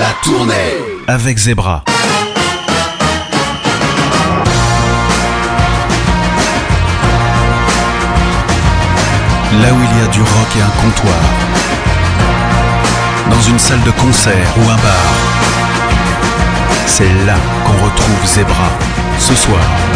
La tournée avec Zebra. Là où il y a du rock et un comptoir, dans une salle de concert ou un bar, c'est là qu'on retrouve Zebra ce soir.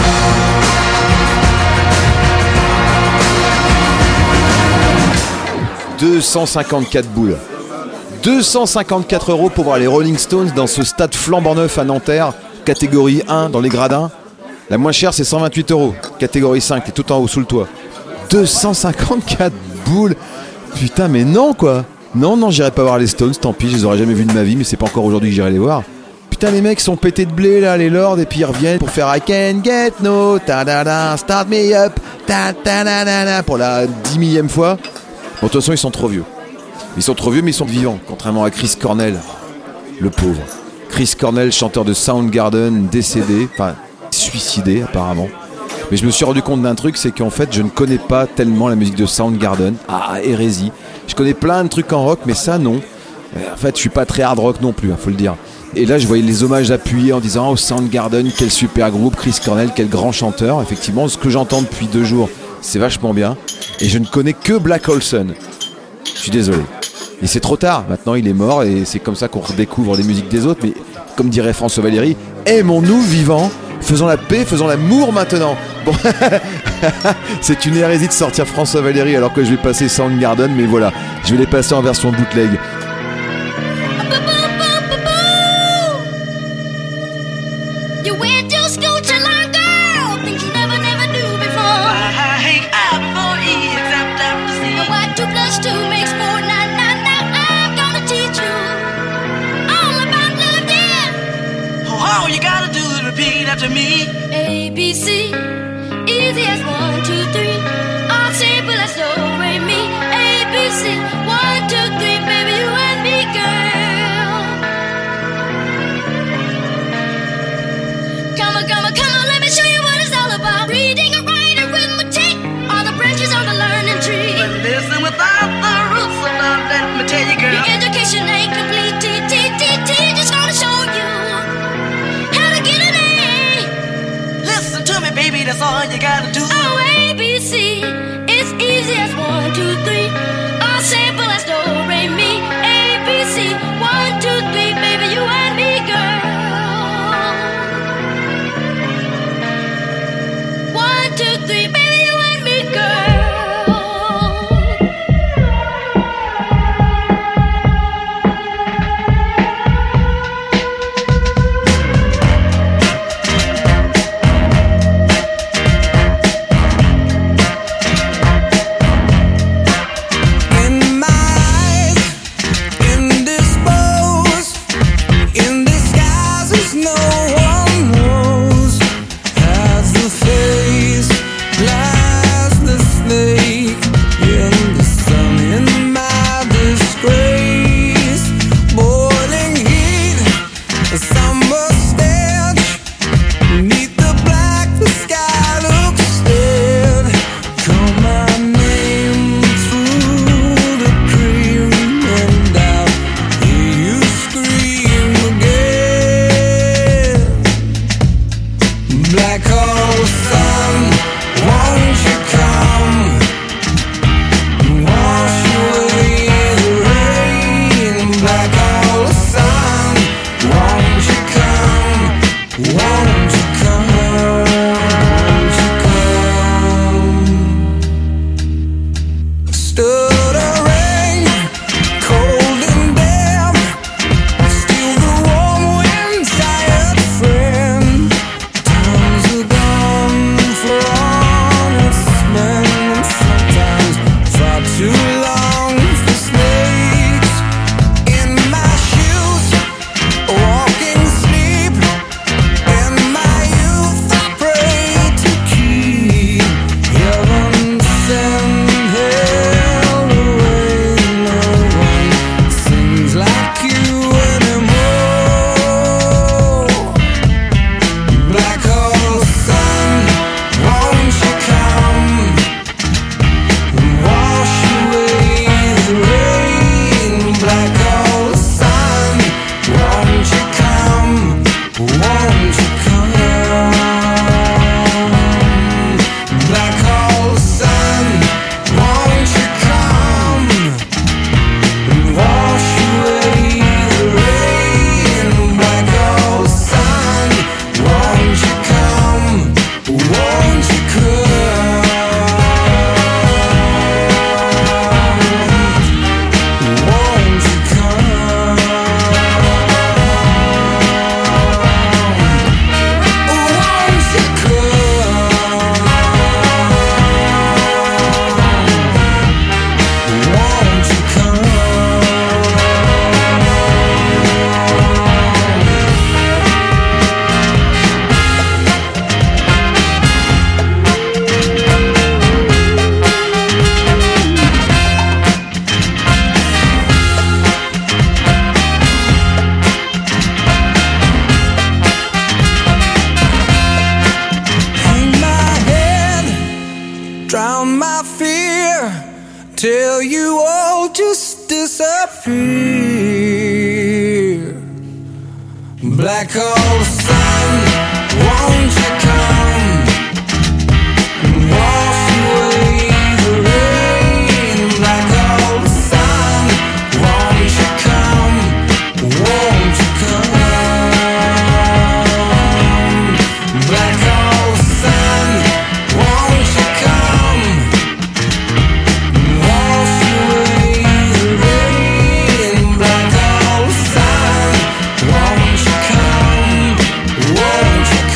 « 254 boules. 254 € pour voir les Rolling Stones dans ce stade flambant neuf à Nanterre, catégorie 1 dans les gradins. La moins chère c'est 128 €, catégorie 5, t'es tout en haut sous le toit. 254 boules. Putain mais non quoi. Non, j'irai pas voir les Stones, tant pis, je les aurais jamais vus de ma vie, mais c'est pas encore aujourd'hui que j'irai les voir. Putain les mecs sont pétés de blé là, les lords, et puis ils reviennent pour faire I can get no, ta-da-da, start me up, ta-ta-da-da-da, pour la 10 millième fois. Bon, de toute façon ils sont trop vieux. Ils sont trop vieux mais ils sont vivants, contrairement à Chris Cornell, le pauvre. Chris Cornell, chanteur de Soundgarden, décédé, enfin suicidé apparemment. Mais je me suis rendu compte d'un truc, c'est qu'en fait je ne connais pas tellement la musique de Soundgarden. Ah, hérésie. Je connais plein de trucs en rock, mais ça non. En fait je suis pas très hard rock non plus, faut le dire. Et là je voyais les hommages appuyés en disant oh Soundgarden, quel super groupe, Chris Cornell, quel grand chanteur. Effectivement, ce que j'entends depuis 2 jours, c'est vachement bien. Et je ne connais que Black Olson. Je suis désolé. Et c'est trop tard, maintenant il est mort et c'est comme ça qu'on redécouvre les musiques des autres. Mais comme dirait François Valéry, aimons-nous vivants, faisons la paix, faisons l'amour maintenant. Bon, c'est une hérésie de sortir François Valéry alors que je vais passer Soundgarden, mais voilà, je vais les passer en version bootleg. To me, A, B, C, easy as 1, 2, 3. All simple as do, re, mi. A, B, C, 1, 2, 3, baby, you and me, girl. Come on, let me show you what it's all about. Reading and writing, arithmetic, all the branches on the learning tree. But listen without the roots of love, let me tell you, girl. Your education ain't complete, just gonna show you. Baby, that's all you gotta do. Oh, A, B, C, it's easy as 1, 2, 3. All simple as do, re, mi. A, B, C, 1, 2, 3, baby, you and me, girl. 1, 2, 3, baby, you and me, girl. disappear. Black hole sun, won't you come and wash away the rain? Black hole sun, won't you come, won't you come? Black hole sun, won't you come and wash away the rain? Black hole sun, won't you come, won't you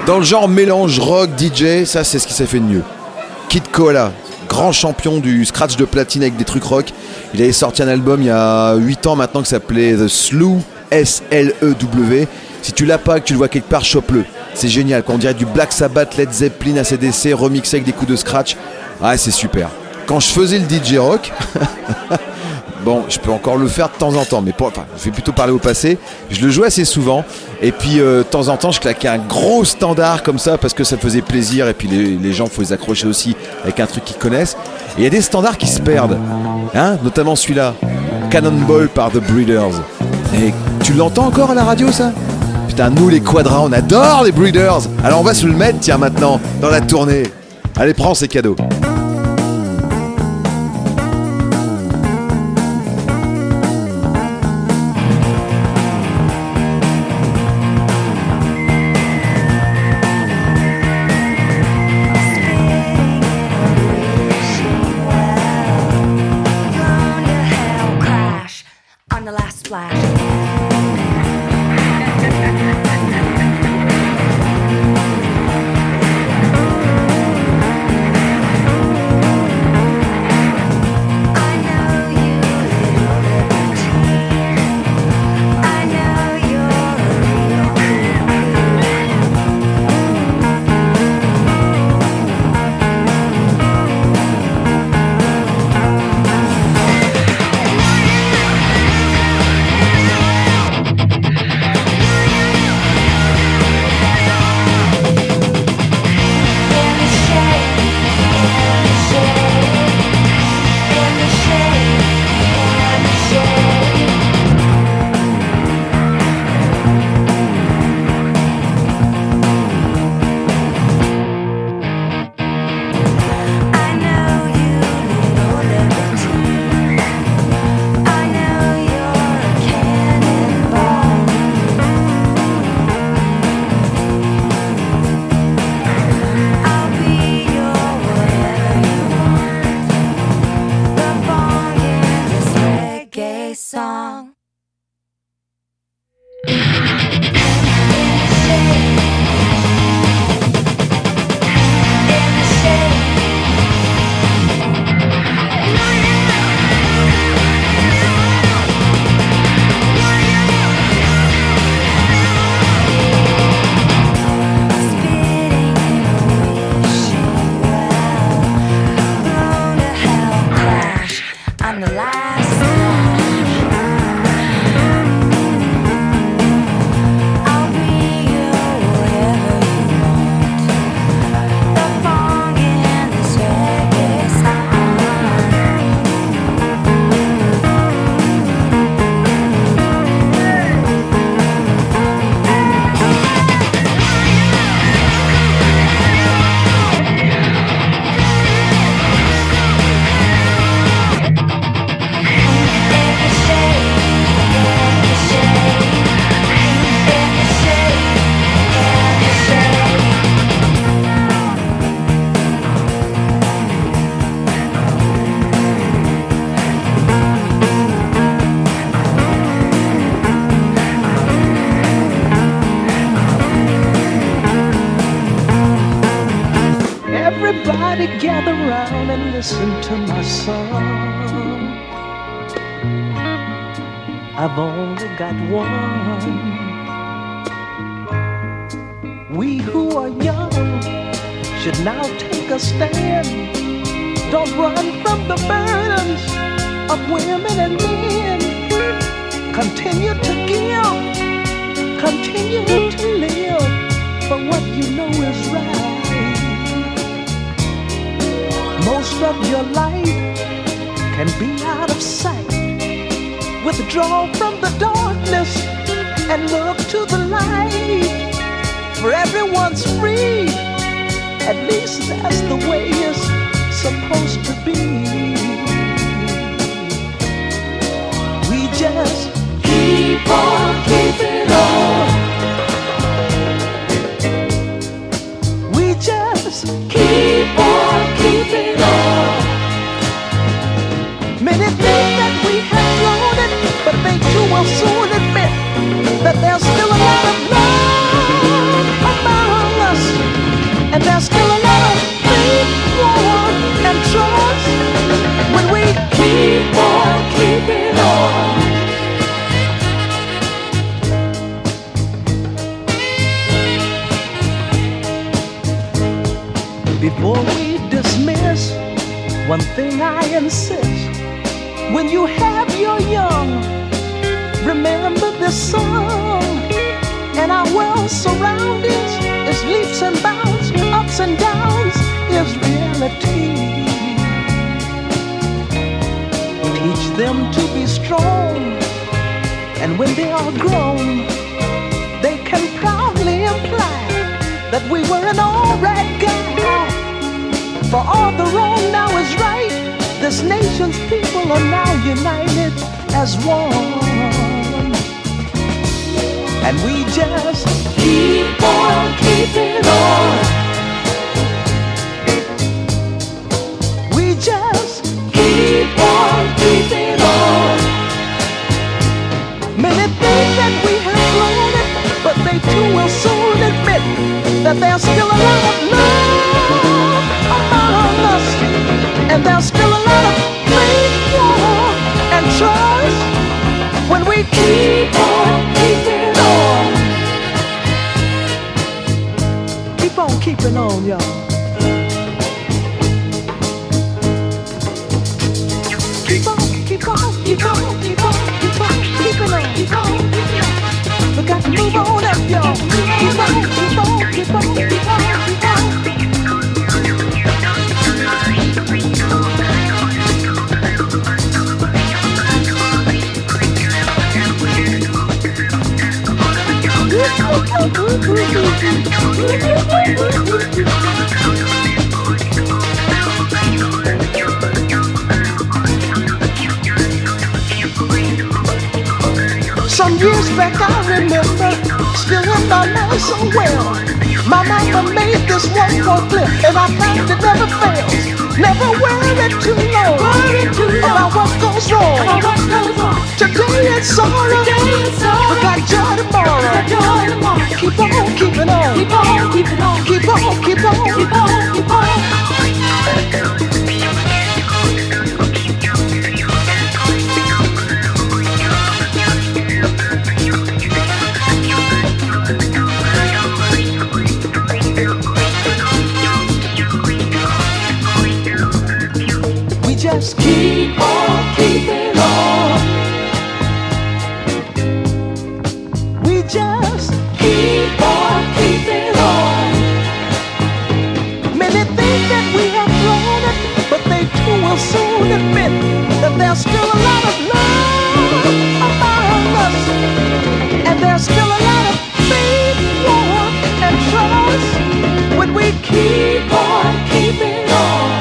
Dans le genre mélange rock, DJ, ça c'est ce qui s'est fait de mieux. Kid Koala, grand champion du scratch de platine avec des trucs rock. Il avait sorti un album il y a 8 ans maintenant qui s'appelait The Slew, S-L-E-W. Si tu l'as pas, que tu le vois quelque part, chope-le. C'est génial, quand on dirait du Black Sabbath, Led Zeppelin, AC/DC, remixé avec des coups de scratch. Ah, c'est super. Quand je faisais le DJ rock, bon, je peux encore le faire de temps en temps, mais je vais plutôt parler au passé. Je le jouais assez souvent, et puis de temps en temps, je claquais un gros standard comme ça parce que ça faisait plaisir, et puis les gens, il faut les accrocher aussi avec un truc qu'ils connaissent. Et il y a des standards qui se perdent, hein, notamment celui-là, Cannonball par The Breeders. Et tu l'entends encore à la radio, ça ? Putain, nous les Quadras, on adore les Breeders. Alors on va se le mettre, tiens, maintenant, dans la tournée. Allez, prends, ces cadeaux. Gather round and listen to my song. I've only got one. We who are young should now take a stand. Don't run from the burdens of women and men. Continue to give, continue to live for what you know is right. Most of your life can be out of sight. Withdraw from the darkness and look to the light. For everyone's free, at least that's the way it's supposed to be. We just keep on keeping on. We just keep on keeping on. Many think that we have blown it, but they too will soon admit that there's still a lot of love among us. And there's still a lot of faith, war, and trust when we keep on keeping on. Before we dismiss, one thing I insist: when you have your young, remember this song. And our world's surroundings is leaps and bounds, ups and downs is reality. Teach them to be strong, and when they are grown, they can proudly imply that we were an alright guy. For all the wrong now is right. This nation's people are now united as one. And we just keep on keeping on. We just keep on keeping on. Many think that we have blown it, but they too will soon admit that there's still a lot of love among us. And there's still a lot of faith, war, and trust when we keep on keeping on. Keep on keeping on, y'all. Keep on, keep on, keep on, keep on, keep on, keeping on, keep on, keeping on. We got to move on up, y'all. Keep on, keep on, keep on, keep on, keep on. Some years back I remember, still in my mind so well. My mama made this one more clip, and I found it never fails. Never worry too long about what goes wrong. Today it's sorrow, we got joy tomorrow. Keep on keeping on. Keep on keeping on. Keep on, keep on, keep on, keep on. Just keep on keeping on. We just keep on keeping on. Many think that we have blown it, but they too will soon admit that there's still a lot of love among us. And there's still a lot of faith, war, and trust when we keep on keeping on.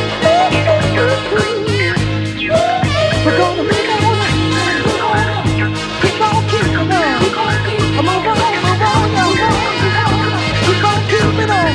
We're gonna make it on. Keep on keeping on. Come on, move on, keep on keeping on.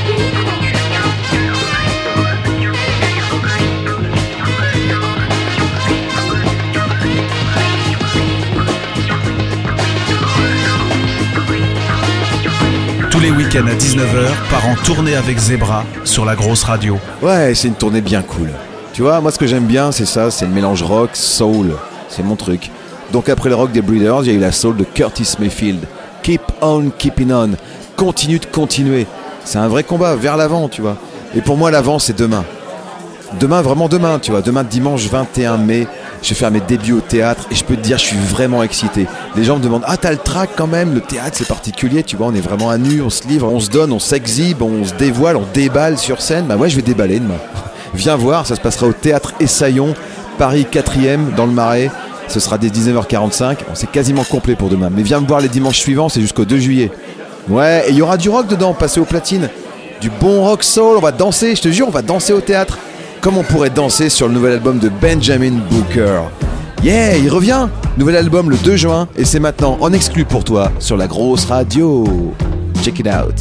Tous les week-ends à 19h, part en tournée avec Zebra sur la grosse radio. Ouais, c'est une tournée bien cool. Tu vois, moi ce que j'aime bien, c'est ça, c'est le mélange rock, soul. C'est mon truc. Donc après le rock des Breeders, il y a eu la soul de Curtis Mayfield. Keep on keeping on. Continue de continuer. C'est un vrai combat vers l'avant, tu vois. Et pour moi, l'avant, c'est demain. Demain, vraiment demain, tu vois. Demain, dimanche 21 mai, je vais faire mes débuts au théâtre et je peux te dire, je suis vraiment excité. Les gens me demandent, ah, t'as le track quand même, le théâtre, c'est particulier, tu vois, on est vraiment à nu, on se livre, on se donne, on s'exhibe, on se dévoile, on déballe sur scène. Bah ouais, je vais déballer demain. Viens voir, ça se passera au Théâtre Essaillon, Paris 4e, dans le Marais. Ce sera dès 19h45. C'est quasiment complet pour demain. Mais viens me voir les dimanches suivants, c'est jusqu'au 2 juillet. Ouais, et il y aura du rock dedans, passé aux platines. Du bon rock soul, on va danser, je te jure, on va danser au théâtre. Comme on pourrait danser sur le nouvel album de Benjamin Booker. Yeah, il revient. Nouvel album le 2 juin, et c'est maintenant en exclu pour toi sur la grosse radio. Check it out.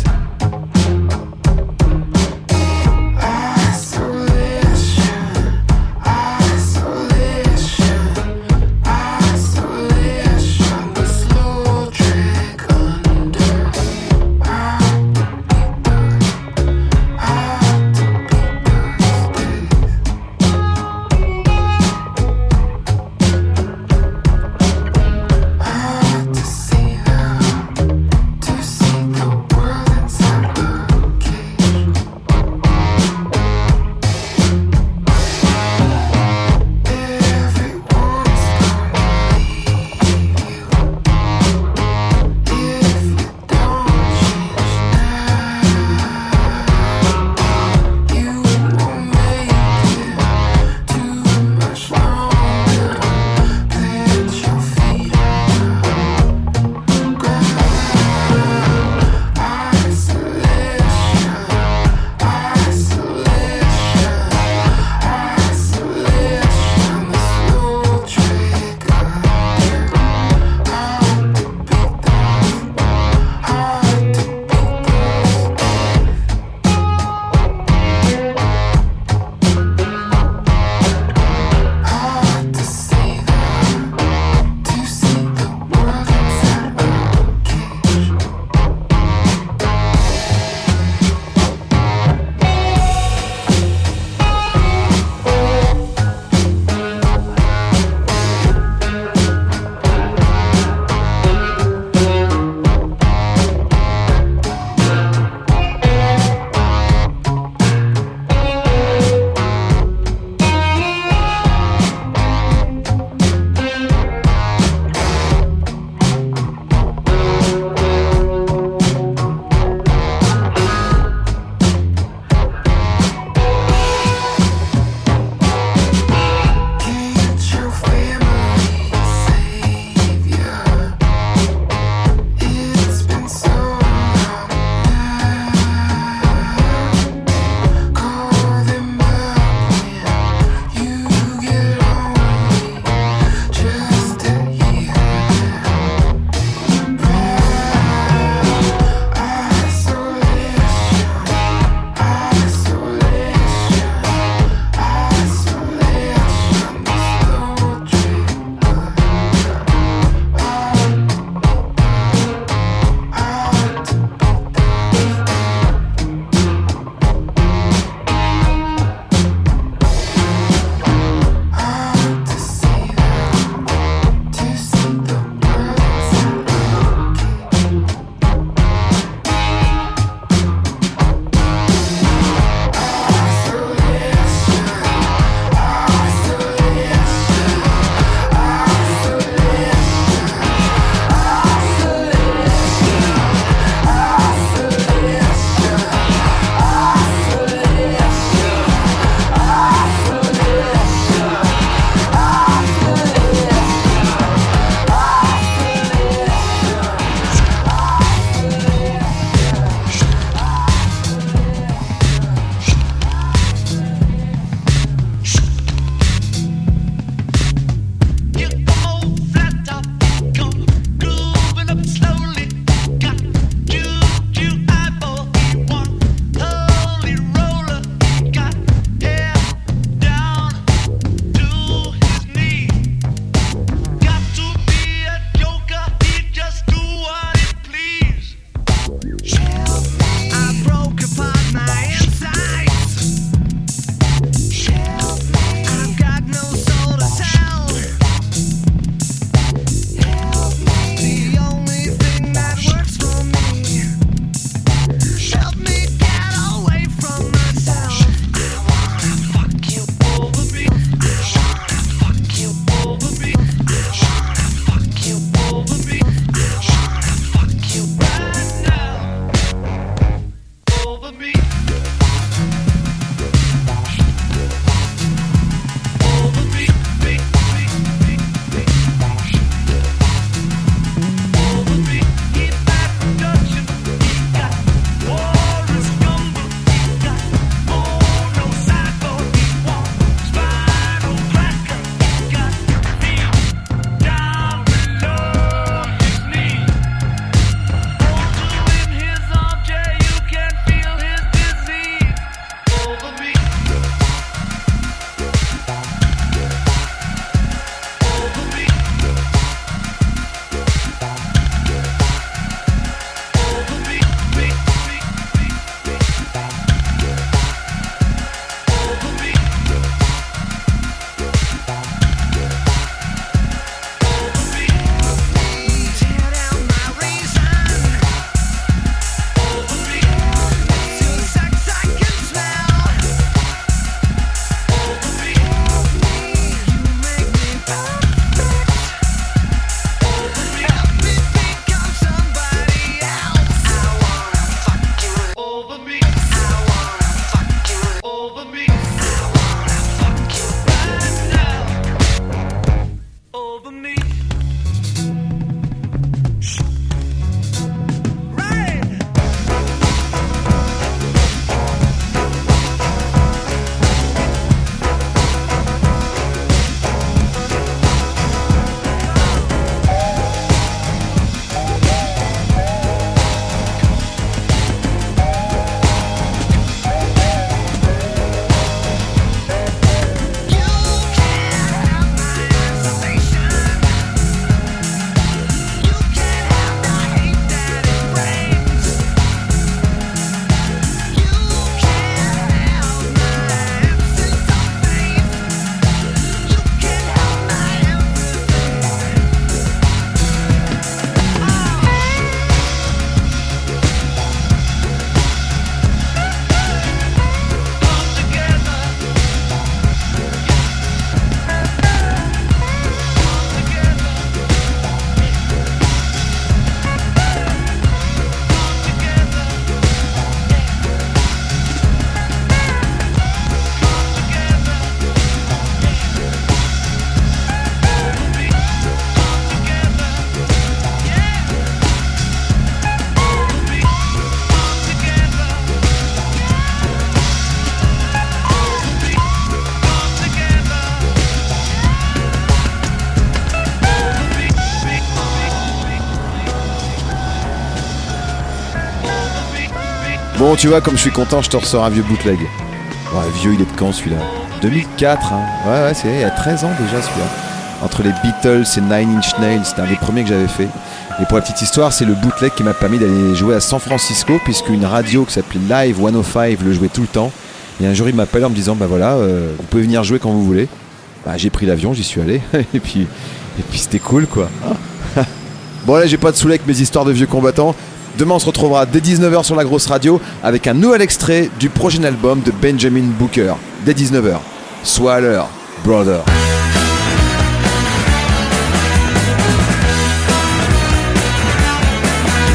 Bon, tu vois, comme je suis content, je te ressors un vieux bootleg. Ouais, vieux, il est de quand celui-là? 2004, hein. Ouais, c'est il y a 13 ans déjà celui-là. Entre les Beatles et Nine Inch Nails, c'était un des premiers que j'avais fait. Et pour la petite histoire, c'est le bootleg qui m'a permis d'aller jouer à San Francisco, puisqu'une radio qui s'appelait Live 105 le jouait tout le temps. Et un jour, il m'appelle en me disant, bah voilà, vous pouvez venir jouer quand vous voulez. Bah, j'ai pris l'avion, j'y suis allé. et puis c'était cool, quoi. Bon, là, j'ai pas de saouler avec mes histoires de vieux combattants. Demain, on se retrouvera dès 19h sur la grosse radio avec un nouvel extrait du prochain album de Benjamin Booker. Dès 19h. Sois à l'heure, brother.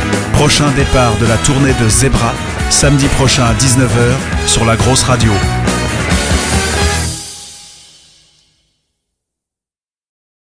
Prochain départ de la tournée de Zebra, samedi prochain à 19h sur la grosse radio.